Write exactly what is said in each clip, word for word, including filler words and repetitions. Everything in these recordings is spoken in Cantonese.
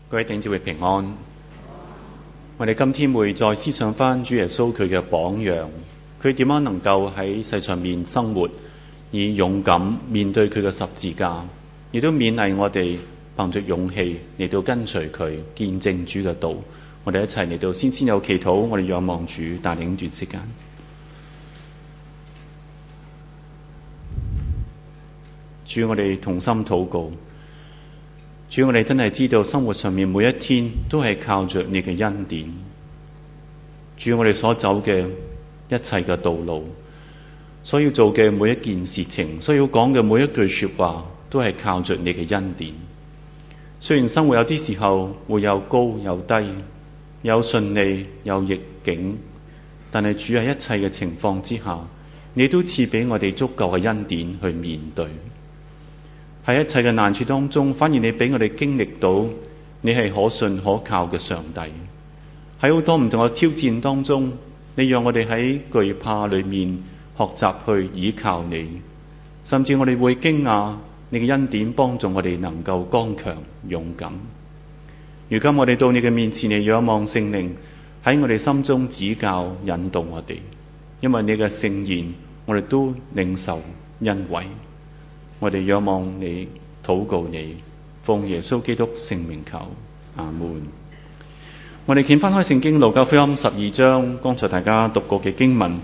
各位弟兄姊妹平安。我哋今天會再思想翻主耶穌佢嘅榜樣，佢點樣能夠喺世上面生活，以勇敢面對佢嘅十字架，亦都勉勵我哋憑着勇氣嚟到跟隨佢，見證主嘅道。我哋一齊嚟到先先有祈禱，我哋仰望主帶領段時間。主，我哋同心禱告。主，我哋真係知道生活上面每一天都係靠着你嘅恩典。主，我哋所走嘅一切嘅道路，所要做嘅每一件事情，所要講嘅每一句說話，都係靠着你嘅恩典。雖然生活有啲時候會有高有低，有順利有逆境，但係主，喺一切嘅情況之下，你都賜俾我哋足夠嘅恩典去面對。喺一切嘅難處當中，反而你俾我哋經歷到你係可信可靠嘅上帝。喺好多唔同嘅挑戰當中，你讓我哋喺懼怕裏面學習去倚靠你，甚至我哋會驚訝你嘅恩典幫助我哋能夠剛強勇敢。如今我哋到你嘅面前嚟仰望聖靈喺我哋心中指教引導我哋，因為你嘅聖言我哋都領受恩惠。我哋仰望你，禱告你，奉耶穌基督聖名求，阿門。我哋掀翻開聖經路加福音十二章，剛才大家讀過嘅經文。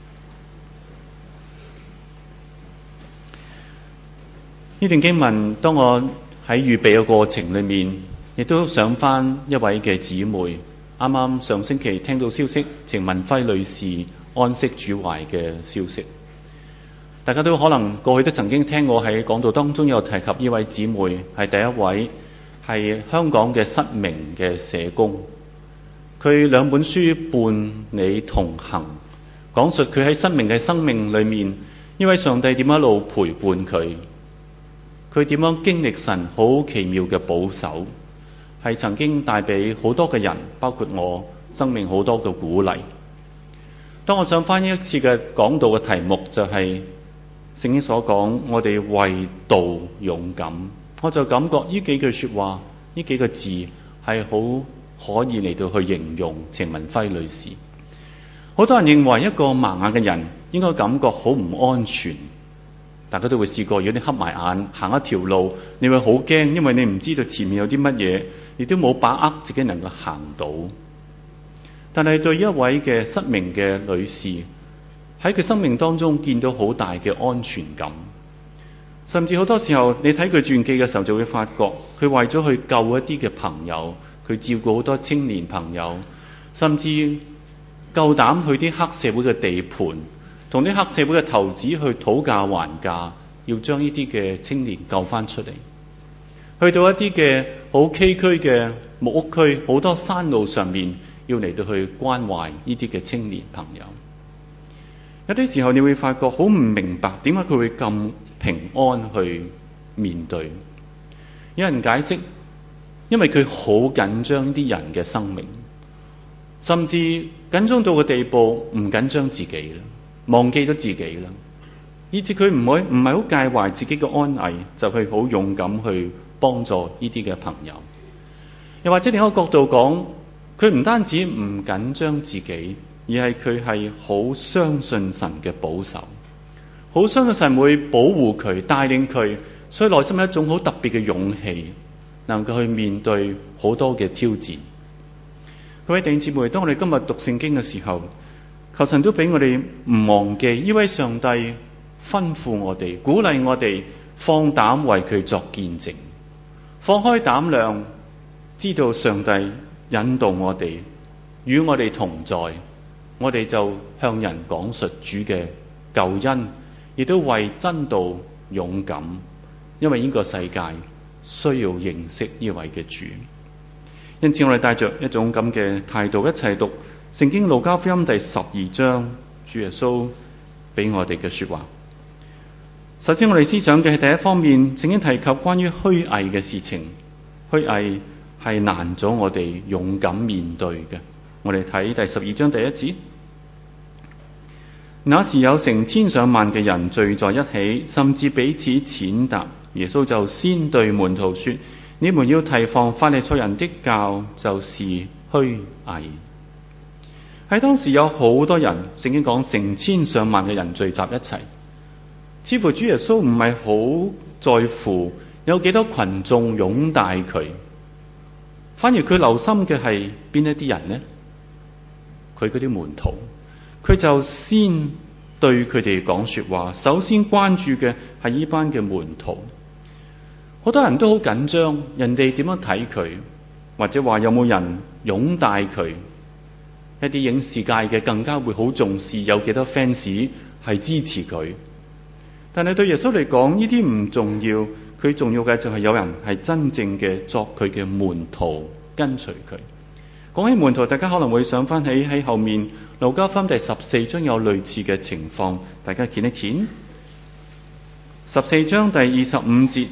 呢段經文，當我喺預備嘅過程裏面，亦都想翻一位嘅姊妹，啱啱上星期聽到消息，程文輝女士安息主懷嘅消息。大家都可能過去都曾經聽過喺講道當中有提及呢位姊妹係第一位係香港嘅失明嘅社工。佢兩本書伴你同行，講述佢喺失明嘅生命裏面，呢位上帝點樣一路陪伴佢，佢點樣經歷神好奇妙嘅保守，係曾經帶俾好多嘅人，包括我生命好多嘅鼓勵。當我想翻呢一次嘅講道嘅題目就係、是聖經所講，我哋為道勇敢，我就感覺呢幾句說話，呢幾個字係好可以嚟到去形容程文輝女士。好多人認為一個盲眼嘅人應該感覺好唔安全，大家都會試過，如果你瞌埋眼行一條路，你會好驚，因為你唔知道前面有啲乜嘢，亦都冇把握自己能夠行到。但係對一位嘅失明嘅女士，喺佢生命當中見到好大嘅安全感，甚至好多時候你睇佢傳記嘅時候就會發覺，佢為咗去救一啲嘅朋友，佢照顧好多青年朋友，甚至夠膽去啲黑社會嘅地盤，同啲黑社會嘅頭子去討價還價，要將呢啲嘅青年救翻出嚟。去到一啲嘅好崎嶇嘅木屋區，好多山路上面，要嚟到去關懷呢啲嘅青年朋友。有啲時候你會發覺好唔明白，點解佢會咁平安去面對？有人解釋，因為佢好緊張啲人嘅生命，甚至緊張到個地步唔緊張自己啦，忘記咗自己啦，以至佢唔會唔係好介懷自己嘅安危，就去好勇敢去幫助呢啲嘅朋友。又或者另一個角度講，佢唔單止唔緊張自己，而係佢係好相信神嘅保守，好相信神會保護佢、帶領佢，所以內心有一種好特別嘅勇氣，能夠去面對好多嘅挑戰。各位弟兄姊妹，當我哋今日讀聖經嘅時候，求神都俾我哋唔忘記呢位上帝吩咐我哋、鼓勵我哋放膽為佢作見證，放開膽量，知道上帝引導我哋，與我哋同在。我哋就向人講述主嘅救恩，亦都為真道勇敢，因為呢個世界需要認識呢位嘅主。因此我哋帶着一種咁嘅態度一齊讀聖經路加福音第十二章，主耶穌俾我哋嘅說話。首先我哋思想嘅係第一方面，聖經提及關於虛偽嘅事情。虛偽係難咗我哋勇敢面對嘅。我哋睇第十二章第一節，那時有成千上萬嘅人聚在一起，甚至彼此踐踏。耶穌就先對門徒說： 你們要提防法利賽人的教，就是虛偽。喺當時有好多人，聖經講成千上萬嘅人聚集一齊，似乎主耶穌唔係好在乎有幾多群眾擁戴佢，反而佢留心嘅係邊一啲人呢？佢嗰啲門徒，佢就先對佢哋講說話，首先關注嘅係呢班嘅門徒。好多人都好緊張，人哋點樣睇佢，或者話有冇人擁戴佢。一啲影視界嘅更加會好重視有幾多 fans 係支持佢。但係對耶穌嚟講，呢啲唔重要，佢重要嘅就係有人係真正嘅作佢嘅門徒，跟隨佢。講起門徒，大家可能會想翻起喺後面路加福音第十四章有類似嘅情況，大家見一見。十四章第二十五節，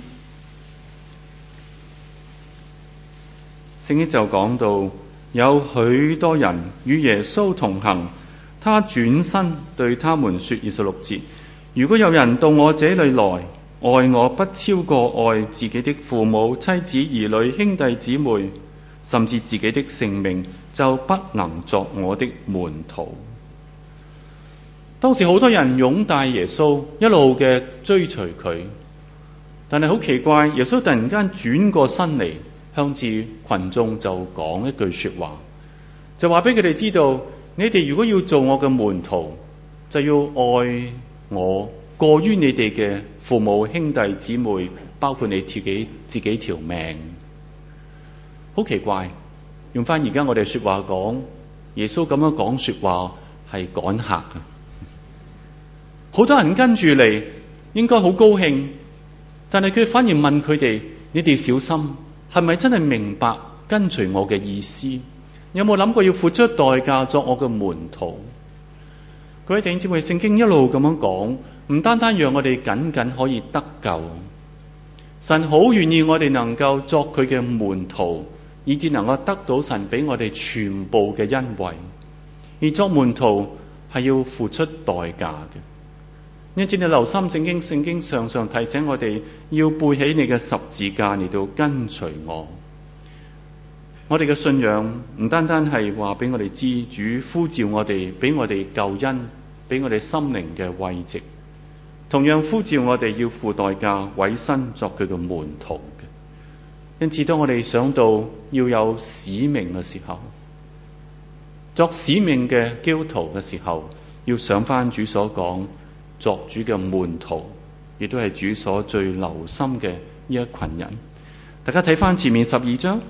聖經就講到有許多人與耶穌同行，他轉身對他們說，二十六節，如果有人到我這裏來，愛我不超過愛自己的父母、妻子、兒女、兄弟姊妹，甚至自己的性命，就不能作我的門徒。當時好多人擁戴耶穌，一路嘅追隨佢，但係好奇怪，耶穌突然間轉過身嚟，向住群眾就講一句說話，就話俾佢哋知道，你哋如果要做我嘅門徒，就要愛我過於你哋嘅父母、兄弟姊妹，包括你自己自己條命。好奇怪，用翻而家我哋說話講，耶穌咁樣講說話係趕客嘅，好多人跟住嚟，應該好高興，但係佢反而問佢哋：你哋小心，係咪真係明白跟隨我嘅意思？有冇諗過要付出代價作我嘅門徒？各位弟兄姊妹，聖經一路咁樣講，唔單單讓我哋僅僅可以得救，神好願意我哋能夠作佢嘅門徒，以致能夠得到神俾我哋全部嘅恩惠。而作門徒係要付出代價嘅。因此你留心聖經，聖經常常提醒我哋要背起你嘅十字架嚟到跟隨我。我哋嘅信仰唔單單係話俾我哋知主呼召我哋，俾我哋救恩，俾我哋心靈嘅慰藉，同樣呼召我哋要付代價委身作佢嘅門徒嘅。因此當我哋想到要有使命嘅時候，作使命嘅基督徒嘅時候，要想翻主所講，作主嘅門徒，亦都係主所最留心嘅呢一群人。大家睇翻前面十二章，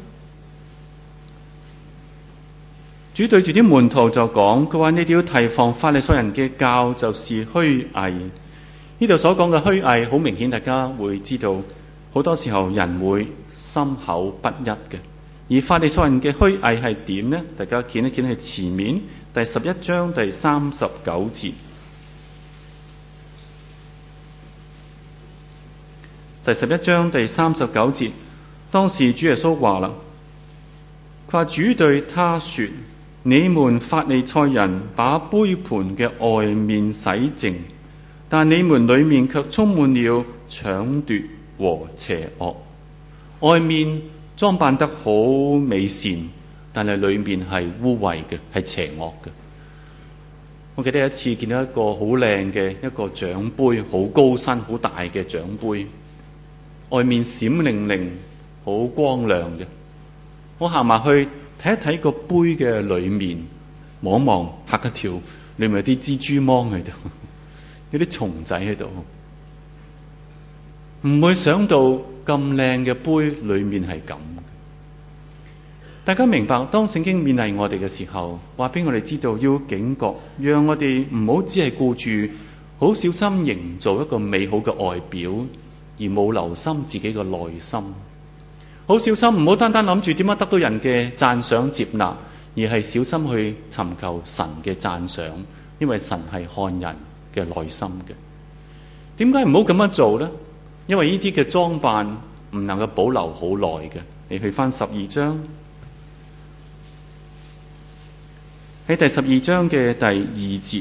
主對住啲門徒就講，佢話你哋要提防法利賽人嘅教，就是虛偽。呢度所講嘅虛偽，好明顯大家會知道，好多時候人會心口不一嘅。而法利賽人嘅虛偽係點呢？大家見一見喺前面第十一章第三十九節。第十一章第三十九節，當時主耶穌話啦，佢話主對他說：你們法利賽人把杯盤嘅外面洗淨，但你們裏面卻充滿了搶奪和邪惡。外面裝扮得好美善，但係裏面係污穢嘅，係邪惡嘅。我記得有一次見到一個好靚嘅一個獎杯，好高身好大嘅獎杯，外面閃靈靈，好光亮嘅。我行埋去睇一睇個杯嘅裏面，望一望，嚇一跳，裏面有啲蜘蛛網喺度，有啲蟲仔喺度。唔會想到咁靚嘅杯裏面係咁。大家明白，當聖經勉勵我哋嘅時候，話俾我哋知道要警覺，讓我哋唔好只係顧住好小心營造一個美好嘅外表，而冇留心自己嘅內心。好小心，唔好單單諗住點樣得到人嘅讚賞接納，而係小心去尋求神嘅讚賞，因為神係看人嘅內心嘅。點解唔好咁樣做呢？因為呢啲嘅裝扮唔能夠保留好耐嘅。你去翻十二章，喺第十二章嘅第二節，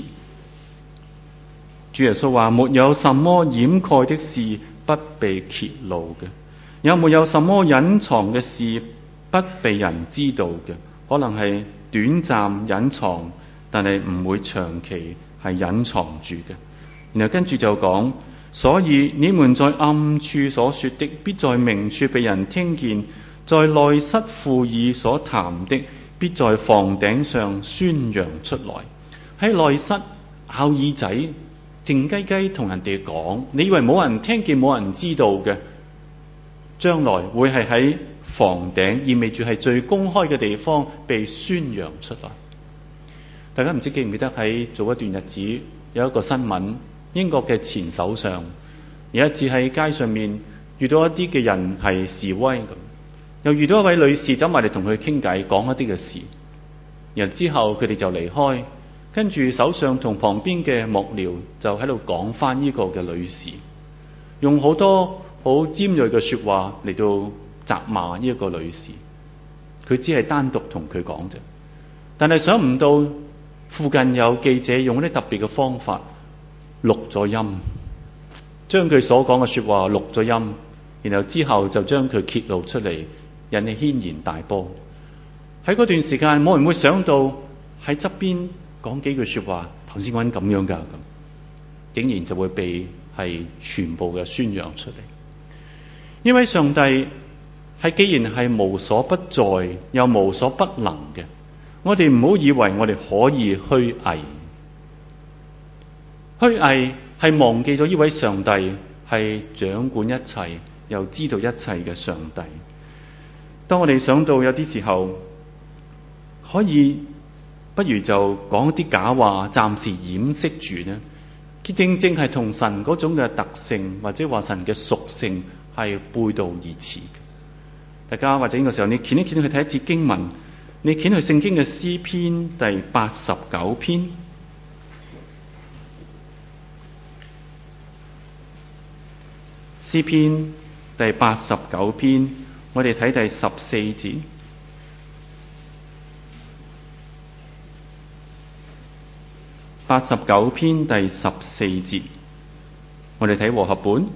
主耶穌話：沒有什麼掩蓋的事不被揭露嘅， 有沒有什麼隱藏嘅事不被人知道嘅？可能係短暫隱藏，但係唔會長期係隱藏住嘅。然後跟住就講，所以你們在暗處所說的，必在明處被人聽見；在內室附耳所談的，必在房頂上宣揚出來。喺內室咬耳仔，靜雞雞同人哋講，你以為冇人聽見冇人知道嘅，將來會係喺房頂，意味住係最公開嘅地方被宣揚出來。大家唔知記唔記得喺早一段日子有一個新聞，英國嘅前首相有一次喺街上面遇到一啲嘅人係示威咁，又遇到一位女士走埋嚟同佢傾偈，講一啲嘅事，然後之後佢哋就離開。跟住首相同旁邊嘅幕僚就喺度講翻呢個嘅女士，用好多好尖銳嘅說話嚟到責罵呢一個女士。佢只係單獨同佢講啫，但係想唔到附近有記者用啲特別嘅方法錄咗音，將佢所講嘅說話錄咗音，然後之後就將佢揭露出嚟，引起軒然大波。喺嗰段時間冇人會想到喺側邊講幾句說話，頭先講咁樣噶，咁竟然就會被係全部嘅宣揚出嚟。因為上帝係既然係無所不在又無所不能嘅，我哋唔好以為我哋可以虛偽。虛偽係忘記咗呢位上帝係掌管一切又知道一切嘅上帝。當我哋想到有啲時候可以，不如就講一啲假話，暫時掩飾住呢，佢正正係同神嗰種嘅特性，或者話神嘅屬性係背道而馳。大家或者呢個時候，你掀一掀去睇一節經文，你掀去聖經嘅詩篇第八十九篇，詩篇第八十九篇，我哋睇第十四節。八十九篇第十四節，我哋睇和合本。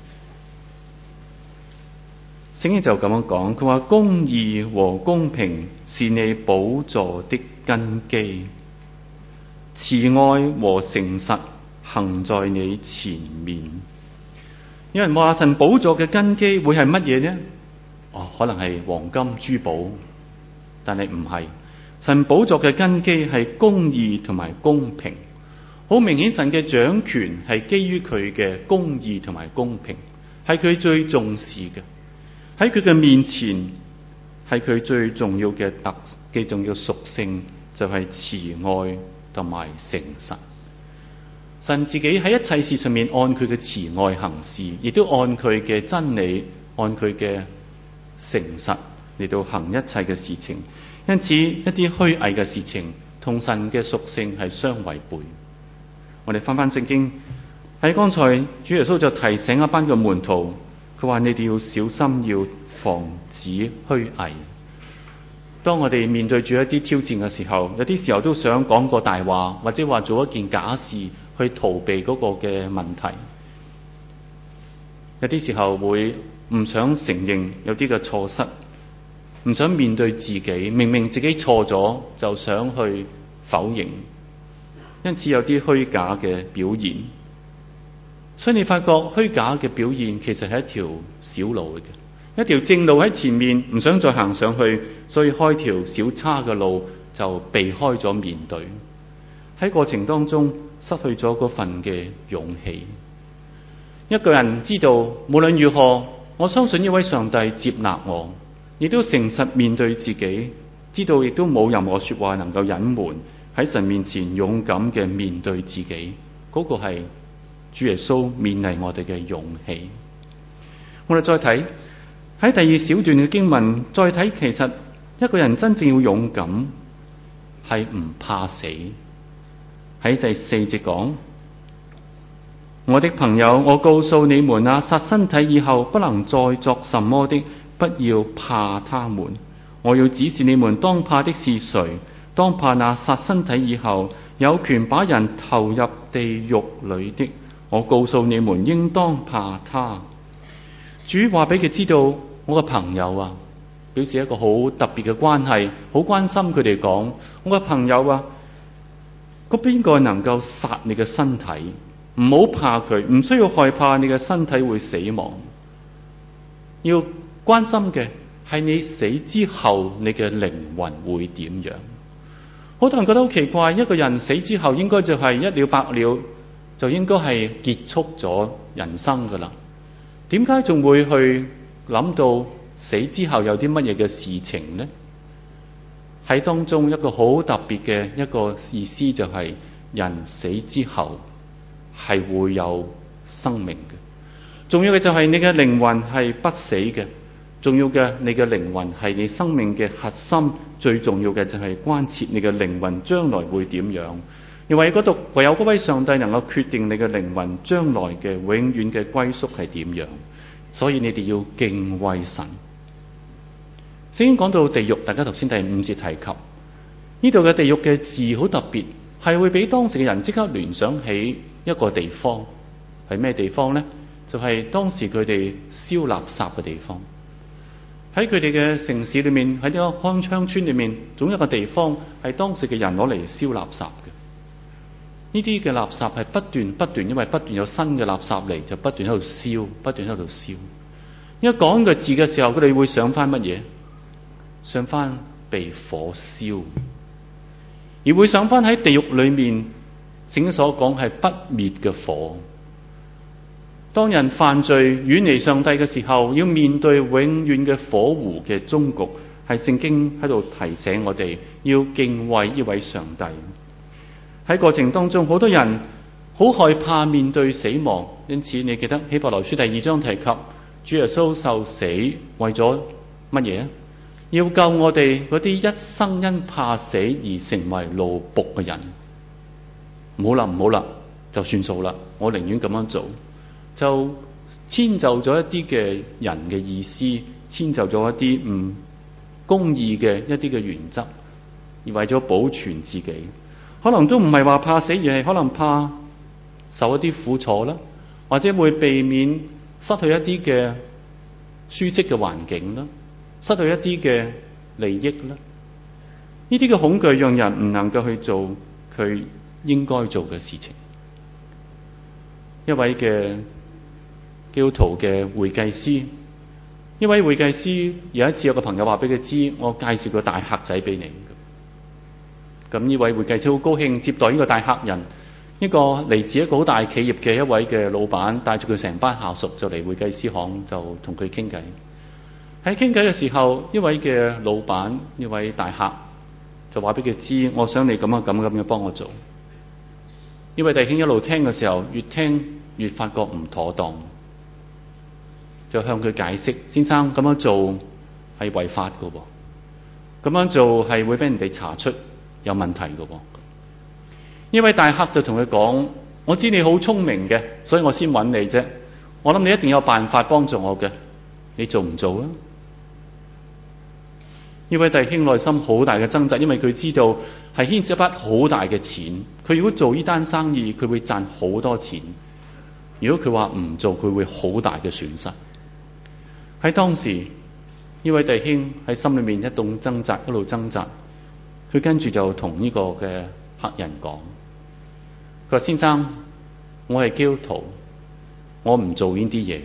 聖經就咁樣講，佢話公義和公平是你寶座的根基，慈愛和誠實行在你前面。有人話神寶座嘅根基會係乜嘢呢？哦，可能係黃金珠寶，但係唔係。神寶座嘅根基係公義同埋公平，好明顯神嘅掌權係基於佢嘅公義同埋公平，係佢最重視嘅。喺佢嘅面前，係佢最重要嘅特嘅重要屬性就係慈愛同埋誠實。神自己喺一切事上面按佢嘅慈愛行事，亦都按佢嘅真理，按佢嘅誠實嚟到行一切嘅事情。因此一啲虛偽嘅事情同神嘅屬性係相違背。我哋翻翻聖經，喺剛才主耶穌就提醒一班嘅門徒，佢話你哋要小心，要防止虛偽。當我哋面對住一啲挑戰嘅時候，有啲時候都想講個大話，或者話做一件假事去逃避嗰個嘅問題。有啲時候會唔想承認有啲嘅錯失，唔想面對自己，明明自己錯咗就想去否認，因此有啲虛假嘅表現。所以你發覺虛假嘅表現其實係一條小路嚟嘅，一條正路喺前面唔想再行上去，所以開條小叉嘅路就避開咗面對。喺過程當中失去咗嗰份嘅勇氣。一個人知道無論如何，我相信呢位上帝接納我，亦都誠實面對自己，知道亦都冇任何說話能夠隱瞞，喺神面前勇敢嘅面對自己，嗰個係主耶穌勉勵我哋嘅勇氣。我哋再睇喺第二小段嘅經文，再睇其實一個人真正要勇敢係唔怕死。喺第四節講，我的朋友，我告訴你們啊，殺身體以後不能再作什麼的，不要怕他們。我要指示你們當怕的是誰？當怕那殺身體以後有權把人投入地獄裏的。我告訴你們，應當怕他。 主話俾佢知道，我嘅朋友啊，表示一個好特別嘅關係，好關心佢哋講，我嘅朋友啊，嗰邊個能夠殺你嘅身體？唔好怕佢，唔需要害怕你嘅身體會死亡。要關心嘅係你死之後，你嘅靈魂會點樣？好多人覺得好奇怪，一個人死之後應該就係一了百了，就應該係結束咗人生噶啦。點解仲會去諗到死之後有啲乜嘢嘅事情呢？喺當中一個好特別嘅一個意思就係、是、人死之後係會有生命嘅。重要嘅就係你嘅靈魂係不死嘅。重要嘅，你嘅靈魂係你生命嘅核心。最重要嘅就係關切你嘅靈魂將來會點樣。因為嗰度唯有嗰位上帝能夠決定你嘅靈魂將來嘅永遠嘅歸宿係點樣。所以你哋要敬畏神。聖經講到地獄，大家頭先第五節提及呢度嘅地獄嘅字好特別，係會俾當時嘅人即刻聯想起一個地方。係咩地方呢？就係、是、當時佢哋燒垃圾嘅地方。喺佢哋嘅城市裏面，喺呢個康昌村裏面，總有一個地方係當時嘅人攞嚟燒垃圾嘅。呢啲嘅垃圾係不斷不斷，因為不斷有新嘅垃圾嚟，就不斷喺度燒，不斷喺度燒。一講個字嘅時候，佢哋會想翻乜嘢？想翻被火燒，而會想翻喺地獄裏面，聖經所講係不滅嘅火。當人犯罪遠離上帝嘅時候，要面對永遠嘅火湖嘅終局，係聖經喺度提醒我哋要敬畏呢位上帝。喺過程當中，好多人好害怕面對死亡，因此你記得希伯來書第二章提及主耶穌受死為咗乜嘢？要救我哋嗰啲一生因怕死而成為奴僕嘅人。唔好啦，唔好啦，就算數啦，我寧願咁樣做。就遷就咗一啲嘅人嘅意思，遷就咗一啲唔公義嘅一啲嘅原則，而為咗保存自己，可能都唔係話怕死，而係可能怕受一啲苦楚啦，或者會避免失去一啲嘅舒適嘅環境啦，失去一啲嘅利益啦。呢啲嘅恐懼讓人唔能夠去做佢應該做嘅事情。一位嘅基督徒嘅會計師，一位會計師有一次有個朋友話俾佢知，我介紹個大客仔俾你。咁呢位會計師好高興接待呢個大客人，一個嚟自一個好大企業嘅一位嘅老闆，帶住佢成班下屬就嚟會計師行，就同佢傾偈。喺傾偈嘅時候，一位嘅老闆，呢位大客就話俾佢知，我想你咁樣咁樣咁樣幫我做。呢位弟兄一路聽嘅時候，越聽越發覺唔妥當。就向佢解釋，先生咁樣做係違法㗎喎，咁樣做係會俾人哋查出有問題㗎喎。呢位大客就同佢講：我知你好聰明嘅，所以我先揾你啫。我諗你一定有辦法幫助我嘅，你做唔做啊？呢位弟兄內心好大嘅掙扎，因為佢知道係牽涉一筆好大嘅錢。佢如果做呢單生意，佢會賺好多錢。如果佢話唔做，佢會好大嘅損失。喺當時，呢位弟兄喺心裏面一動掙扎，一路掙扎。佢跟住就同呢個嘅客人講：佢話先生，我係基督徒，我唔做呢啲嘢。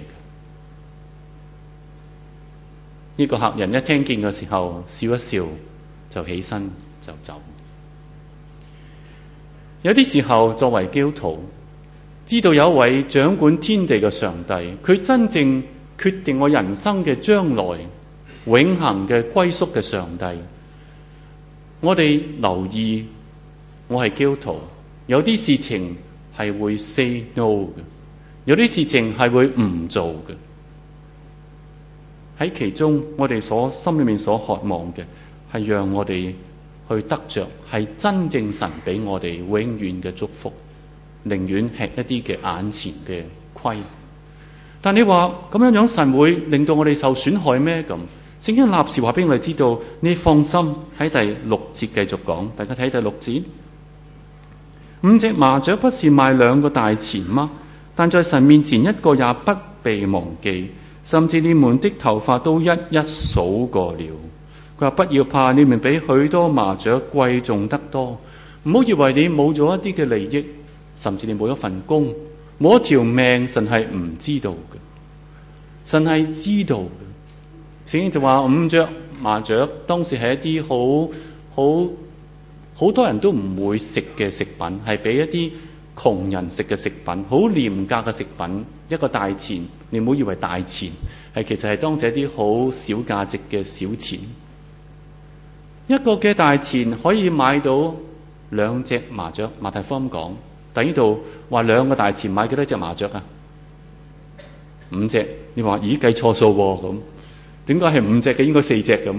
呢個客人一聽見嘅時候，笑一笑就起身就走。有啲時候，作為基督徒，知道有一位掌管天地嘅上帝，佢真正決定我人生嘅將來永恆嘅歸宿嘅上帝，我哋留意，我係基督徒，有啲事情係會 say no 嘅，有啲事情係會唔做嘅。喺其中，我哋所心裏面所渴望嘅係讓我哋去得着係真正神俾我哋永遠嘅祝福，寧願吃一啲嘅眼前嘅虧。但你話咁樣樣，神會令到我哋受損害咩？咁聖經立時話俾我哋知道，你放心。喺第六節繼續講，大家睇第六節。五隻麻雀不是賣兩個大錢嗎？但在神面前一個也不被忘記。 甚至你們的頭髮都一一數過了。佢話不要怕，你們比許多麻雀貴重得多。唔好以為你冇咗一啲嘅利益，甚至你冇一份工，冇一條命，神係唔知道嘅。神係知道嘅。聖經就話五隻麻雀當時係一啲好好好多人都唔會食嘅食品，係俾一啲窮人食嘅食品，好廉價嘅食品。一個大錢，你唔好以為大錢，係其實係當成一啲好小價值嘅小錢。一個嘅大錢可以買到兩隻麻雀。馬太福音講，但呢度話兩個大錢買幾多隻麻雀啊？五隻。你話咦計錯數喎咁？點解係五隻嘅？應該四隻咁？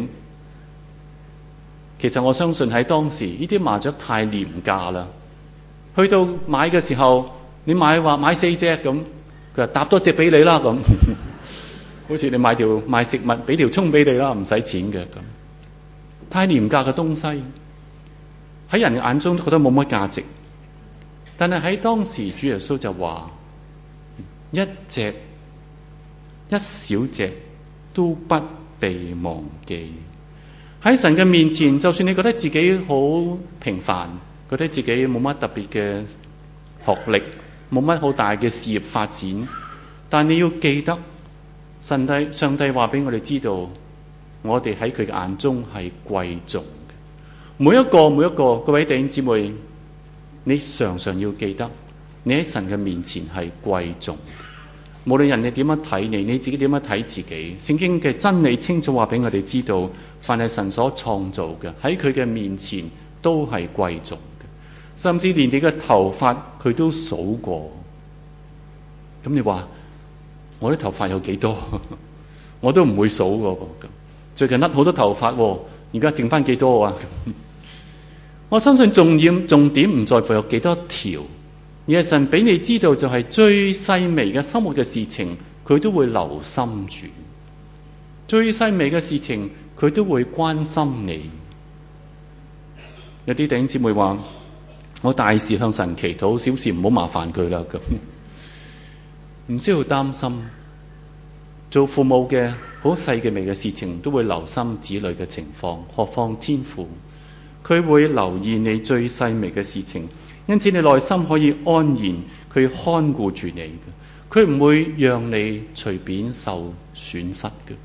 其實我相信喺當時呢啲麻雀太廉價啦。去到買嘅時候，你買話買四隻咁，佢話搭多隻俾你啦咁。好似你買條買食物俾條蔥俾你啦，唔使錢嘅咁。太廉價嘅東西喺人眼中都覺得冇乜價值，但係喺當時主耶穌就話一隻一小隻都不被忘記。喺神嘅面前，就算你覺得自己好平凡，覺得自己冇乜特別嘅學歷，冇乜好大嘅事業發展，但你要記得上帝上帝話俾我哋知道，我哋喺佢嘅眼中係貴重嘅。每一個每一個各位弟兄姊妹，你常常要記得，你喺神嘅面前係貴重嘅。無論人哋點樣睇你，你自己點樣睇自己，聖經嘅真理清楚話俾我哋知道，凡係神所創造嘅，喺佢嘅面前都係貴重嘅，甚至連你嘅頭髮佢都數過。咁你話我啲頭髮有幾多？我都唔會數㗎。最近甩好多頭髮，而家剩翻幾多啊？我相信重點重點唔在乎有幾多條，而係神俾你知道，就係最細微嘅生活嘅事情，佢都會留心住；最細微嘅事情，佢都會關心你。有啲弟兄姊妹話：我大事向神祈禱，小事唔好麻煩佢啦。咁唔需要擔心。做父母嘅好細嘅微嘅事情，都會留心子女嘅情況，何況天父，佢會留意你最細微嘅事情。因此你內心可以安然，佢看顧住你嘅，佢唔會讓你隨便受損失嘅。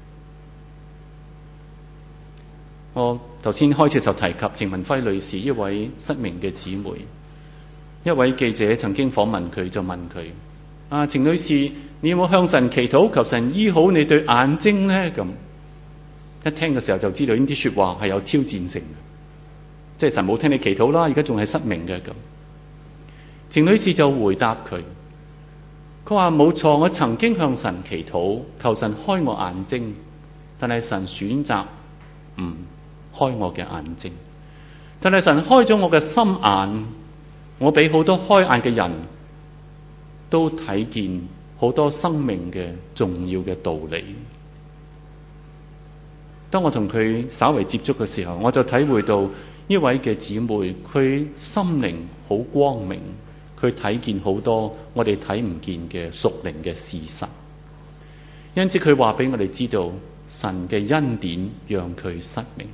我頭先開始就提及程文輝女士，一位失明嘅姊妹。一位記者曾經訪問佢，就問佢：啊，程女士，你有冇向神祈禱，求神醫好你對眼睛呢？咁一聽嘅時候就知道呢啲說話係有挑戰性嘅，即係神冇聽你祈禱啦，而家仲係失明嘅咁。程女士就回答佢，佢話冇錯，我曾經向神祈禱，求神開我眼睛，但係神選擇唔開我嘅眼睛。但係神開咗我嘅心眼，我比好多開眼嘅人都睇見好多生命嘅重要嘅道理。當我同佢稍為接觸嘅時候，我就體會到呢位嘅姊妹，佢心靈好光明，佢睇見好多我哋睇唔見嘅屬靈嘅事實。因此佢話俾我哋知道，神嘅恩典讓佢失明。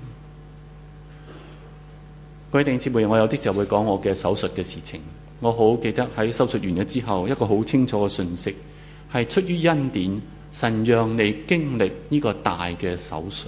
各位弟兄姊妹，我有啲時候會講我嘅手術嘅事情。我好記得喺手術完咗之後，一個好清楚嘅信息係出於恩典，神讓你經歷呢個大嘅手術。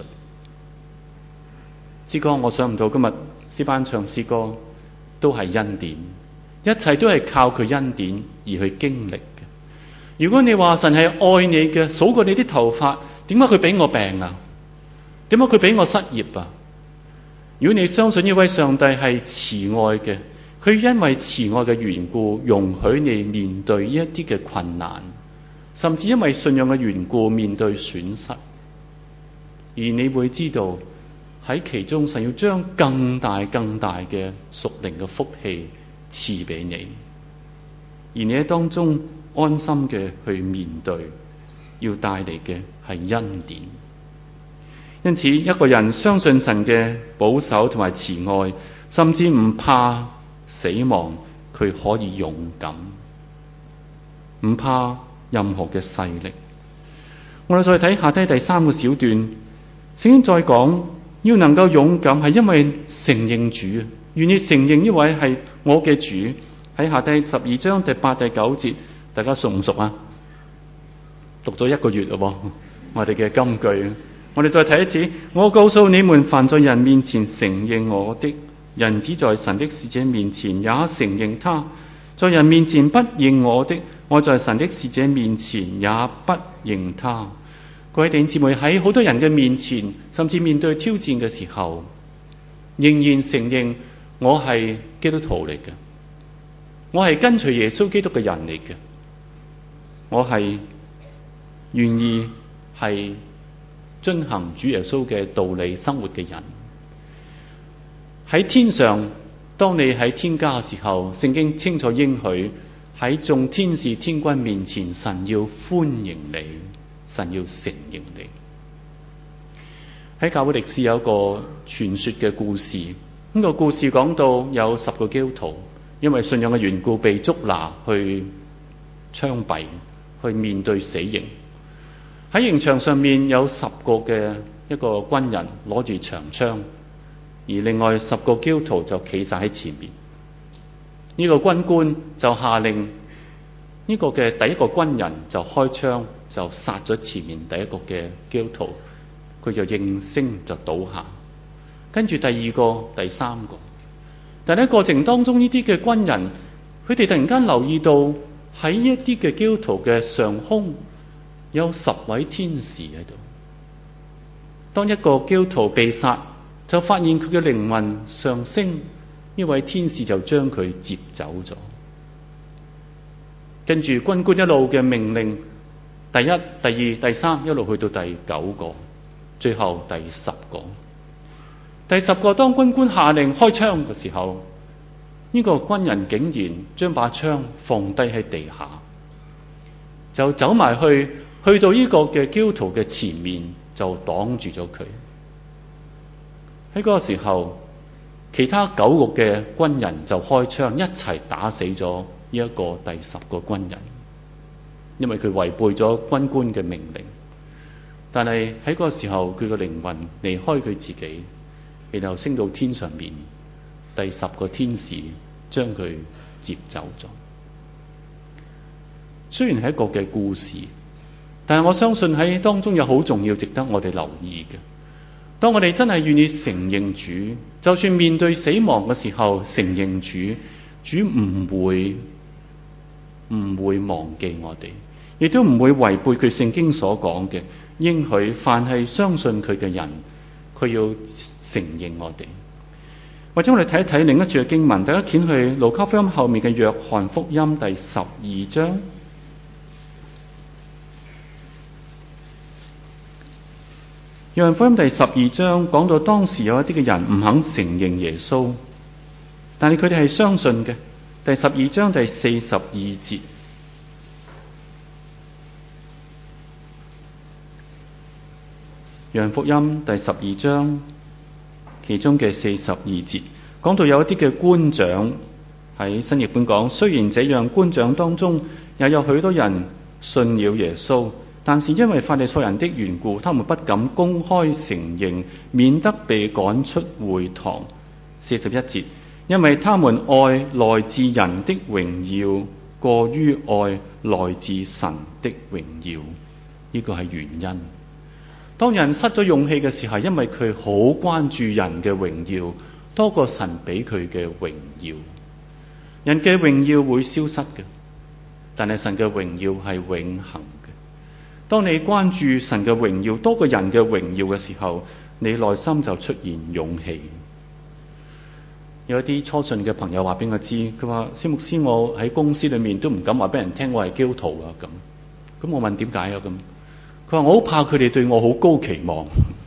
詩歌我想唔到今日詩班唱詩歌都係恩典，一切都係靠佢恩典而去經歷嘅。如果你話神係愛你嘅，數過你啲頭髮，點解佢俾我病啊？點解佢俾我失業啊？如果你相信呢位上帝係慈愛嘅，佢因為慈愛嘅緣故，容許你面對呢一啲嘅困難，甚至因為信仰嘅緣故面對損失，而你會知道喺其中神要將更大更大嘅屬靈嘅福氣賜俾你，而你喺當中安心嘅去面對，要帶嚟嘅係恩典。因此一個人相信神嘅保守同埋慈愛，甚至唔怕死亡，佢可以勇敢，唔怕任何嘅勢力。 我哋再睇下低第三個小段，聖經再講要能夠勇敢，係因為承認主，願意承認呢位係我嘅主。喺下低十二章第八、第九節，大家熟唔熟啊？讀咗一個月咯，我哋嘅金句。我哋再睇一次。我告訴你們，凡在人面前承認我的，人子在神的使者面前也承認他；在人面前不認我的，我在神的使者面前也不認他。各位弟兄姊妹，喺好多人嘅面前，甚至面對挑戰嘅時候，仍然承認我係基督徒嚟嘅，我係跟隨耶穌基督嘅人嚟嘅，我係願意係遵行主耶穌嘅道理生活嘅人。喺天上，當你喺天家嘅時候，聖經清楚應許喺眾天使天軍面前，神要歡迎你，神要承認你。喺教會歷史有一個傳說嘅故事，呢、這個故事講到有十個基督徒因為信仰嘅緣故被捉拿去槍斃，去面對死刑。喺刑場上面有十個嘅一個軍人攞住長槍，而另外十個基督徒就企晒喺前面。呢、這個軍官就下令呢個嘅第一個軍人就開槍就殺咗前面第一個嘅基督徒，佢就應聲就倒下。跟住第二個、第三個，但喺過程當中呢啲嘅軍人，佢哋突然間留意到喺一啲嘅基督徒嘅上空有十位天使喺度。當一個基督徒被殺，就發現佢嘅靈魂上升，呢位天使就將佢接走咗。跟住軍官一路嘅命令，第一、第二、第三一路去到第九個，最後第十個。第十個當軍官下令開槍嘅時候，呢個軍人竟然將把槍放低喺地下，就走埋去，去到呢個嘅基督徒嘅前面，就擋住咗佢。喺嗰個時候，其他九個嘅軍人就開槍一齊打死咗呢一個第十個軍人，因為佢違背咗軍官嘅命令。但係喺嗰個時候，佢嘅靈魂離開佢自己，然後升到天上面，第十個天使將佢接走咗。雖然係一個嘅故事，但係我相信喺當中有好重要值得我哋留意嘅。當我哋真係願意承認主，就算面對死亡嘅時候承認主，主唔會唔會忘記我哋，亦都唔會違背佢聖經所講嘅應許，凡係相信佢嘅人，佢要承認我哋。或者我哋睇一睇另一處嘅經文，大家掀去路加福音後面嘅約翰福音第十二章。約翰福音第十二章講到當時有一啲嘅人唔肯承認耶穌，但係佢哋係相信嘅。第十二章第四十二節，約翰福音第十二章其中嘅四十二節講到有一啲嘅官長，喺新譯本講，雖然這樣，官長當中也有許多人信了耶穌，但是因為法利賽人的緣故，他們不敢公開承認，免得被趕出會堂。四十一節，因為他們愛來自人的榮耀過於愛來自神的榮耀。呢個係原因。當人失咗勇氣嘅時候，因為佢好關注人嘅榮耀多過神俾佢嘅榮耀。人嘅榮耀會消失嘅，但係神嘅榮耀係永恆嘅。當你關注神嘅榮耀多過人嘅榮耀嘅時候，你內心就出現勇氣。有一啲初信嘅朋友話俾我知，佢話蕭牧師，我喺公司裏面都唔敢話俾人聽我係基督徒啊。咁咁我問點解啊？咁佢話我好怕佢哋對我好高期望，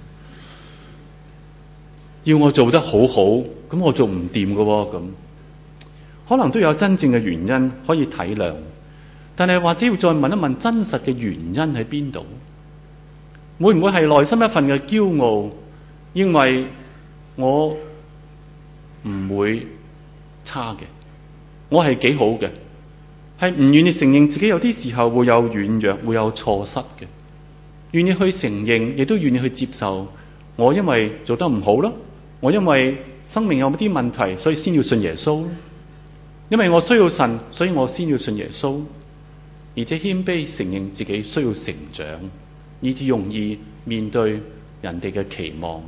要我做得好好，咁我做唔掂㗎喎。咁可能都有真正嘅原因可以體諒，但係或者要再問一問真實嘅原因喺邊度？會唔會係內心一份嘅驕傲，認為我唔會差嘅，我係幾好嘅，係唔願意承認自己有啲時候會有軟弱，會有錯失嘅。 願意去承認，亦都願意去接受。我因為做得唔好啦，我因為生命有啲問題，所以先要信耶穌。因為我需要神，所以我先要信耶穌。而且謙卑承認自己需要成長，以至容易面對人哋嘅期望。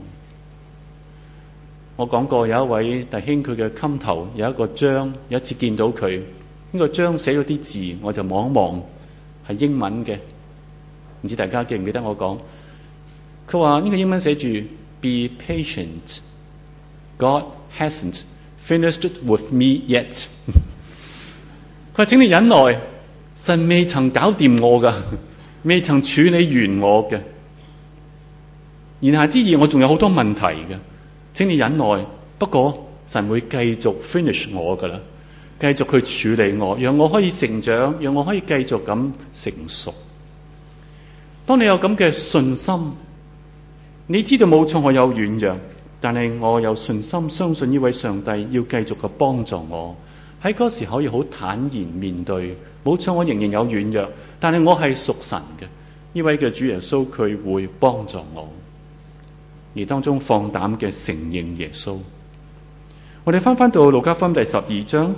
我講過有一位弟兄，佢嘅襟頭有一個章，有一次見到佢呢個章寫咗啲字，我就望一望，係英文嘅，唔知大家記唔記得我講？佢話呢個英文寫住 Be patient, God hasn't finished with me yet 佢話請你忍耐，神未曾搞掂我噶，未曾處理完我嘅。言下之意，我仲有好多問題嘅，請你忍耐。不過神會繼續 finish 我噶啦，繼續去處理我，讓我可以成長，讓我可以繼續咁成熟。當你有咁嘅信心，你知道冇錯，我有軟弱，但係我有信心相信呢位上帝要繼續嘅幫助我，喺嗰時可以好坦然面對。冇錯，我仍然有軟弱，但係我係屬神嘅，呢位嘅主耶穌佢會幫助我，而當中放膽嘅承認耶穌。我哋翻翻到路加福音第十二章，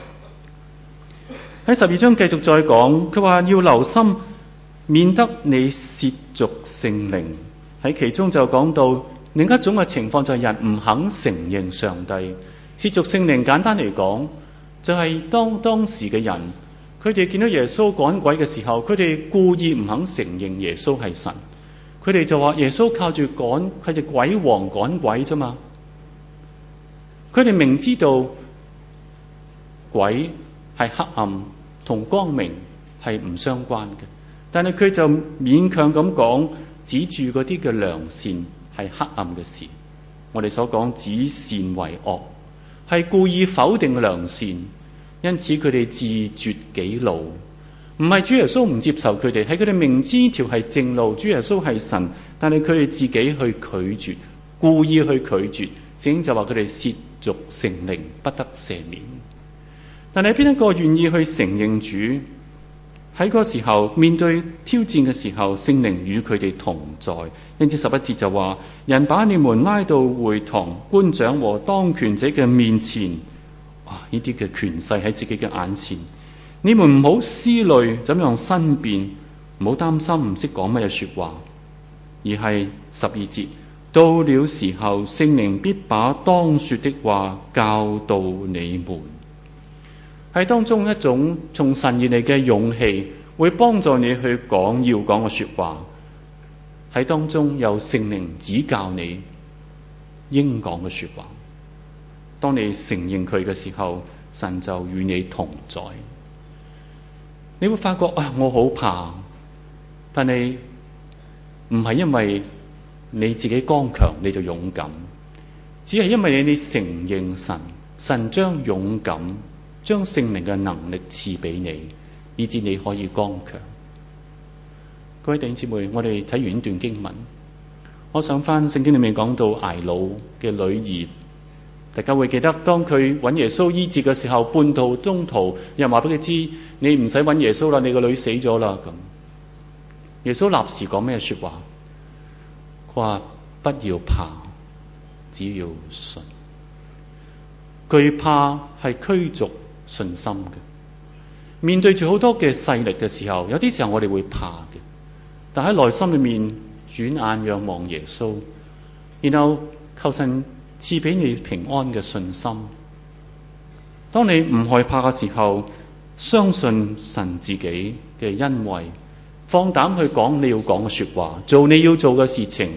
喺十二章繼續再講，佢話要留心，免得你褻瀆聖靈。喺其中就講到另一種嘅情況，就係人唔肯承認上帝。褻瀆聖靈簡單嚟講，就係、是、當當時嘅人，佢哋見到耶穌趕鬼嘅時候，佢哋故意唔肯承認耶穌係神。佢哋就話耶穌靠住趕，佢哋鬼王趕鬼啫嘛。佢哋明知道鬼係黑暗同光明係唔相關嘅，但係佢就勉強咁講，指住嗰啲嘅良善係黑暗嘅事。我哋所講指善為惡，係故意否定良善，因此佢哋自絕己路。唔係主耶穌唔接受佢哋，係佢哋明知條係正路，主耶穌係神，但係佢哋自己去拒絕，故意去拒絕。聖經就話佢哋褻瀆聖靈，不得赦免。但係邊一個願意去承認主？喺嗰個時候面對挑戰嘅時候，聖靈與佢哋同在。因此十一節就話：人把你們拉到會堂、官長和當權者嘅面前，哇！呢啲嘅權勢喺自己嘅眼前，你們唔好思慮怎樣申辯，唔好擔心唔識講乜嘢說話，而係十二節。到了時候，聖靈必把當說的話教導你們。喺當中一種從神而嚟嘅勇氣，會幫助你去講要講嘅說話。喺當中有聖靈指教你應講嘅說話。當你承認佢嘅時候，神就與你同在。你會發覺啊，我好怕，但係唔係因為你自己剛強你就勇敢，只係因為你承認神，神將勇敢、將聖靈嘅能力賜俾你，以致你可以剛強。各位弟兄姊妹，我哋睇完呢段經文，我想翻聖經裏面講到睚魯嘅女兒，大家會記得當佢揾耶穌醫治嘅時候，半途中途又話俾佢知，你唔使揾耶穌啦，你個女死咗啦。咁耶穌立時講咩說話？佢話不要怕，只要信。懼怕係驅逐信心嘅。面對住好多嘅勢力嘅時候，有啲時候我哋會怕嘅，但喺內心裏面轉眼仰望耶穌，然後求神賜俾你平安嘅信心。當你唔害怕嘅時候，相信神自己嘅恩惠，放膽去講你要講嘅說話，做你要做嘅事情，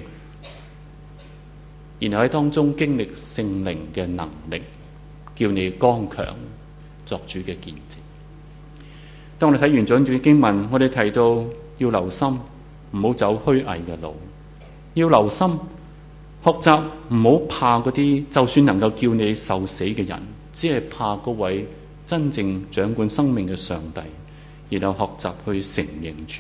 然後喺當中經歷聖靈嘅能力，叫你剛強作主嘅見證。當我哋睇完整段經文，我哋提到要留心，唔好走虛偽嘅路，要留心學習，唔好怕嗰啲就算能夠叫你受死嘅人，只係怕嗰位真正掌管生命嘅上帝，然後學習去承認主。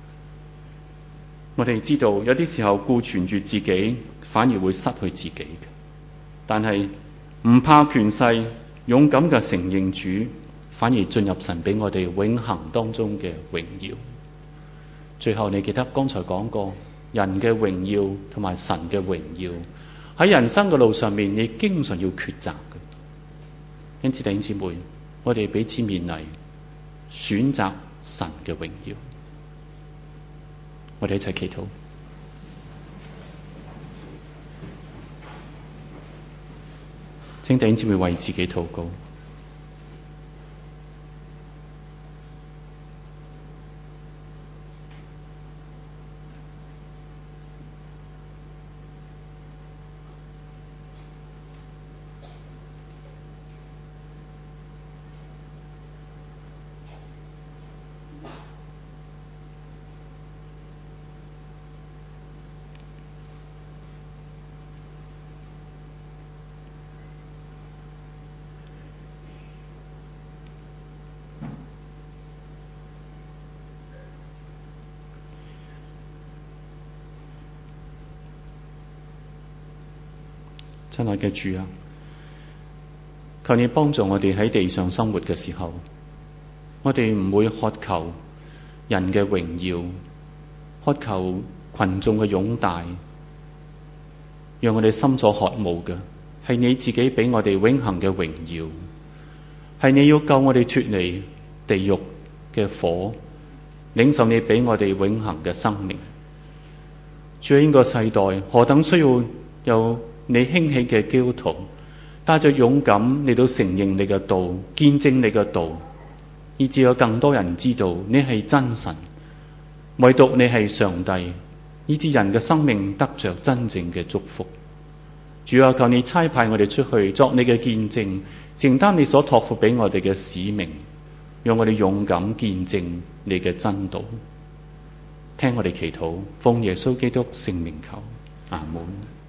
我哋知道有啲時候顧全住自己，反而會失去自己嘅，但係唔怕權勢，勇敢嘅承認主，反而進入神俾我哋永恆當中嘅榮耀。 最後你記得剛才講過，人嘅榮耀同埋神嘅榮耀喺人生嘅路上面，你經常要抉擇嘅。因此弟兄姊妹，我哋彼此勉勵，選擇神嘅榮耀。我哋一齊祈禱。請弟兄姊妹為自己禱告。親愛嘅主啊，求你幫助我哋喺地上生活嘅時候，我哋唔會渴求人嘅榮耀，渴求群眾嘅擁戴，讓我哋心所渴慕嘅係你自己俾我哋永恆嘅榮耀，係你要救我哋脫離地獄嘅火，領受你俾我哋永恆嘅生命。主，呢個世代何等需要有你興起嘅基督徒，帶着勇敢嚟到承認你嘅道，見證你嘅道，以至有更多人知道你係真神，唯獨你係上帝，以至人嘅生命得着真正嘅祝福。主啊，求你差派我哋出去作你嘅見證，承擔你所託付俾我哋嘅使命，讓我哋勇敢見證你嘅真道。聽我哋祈禱，奉耶穌基督聖名求，阿門。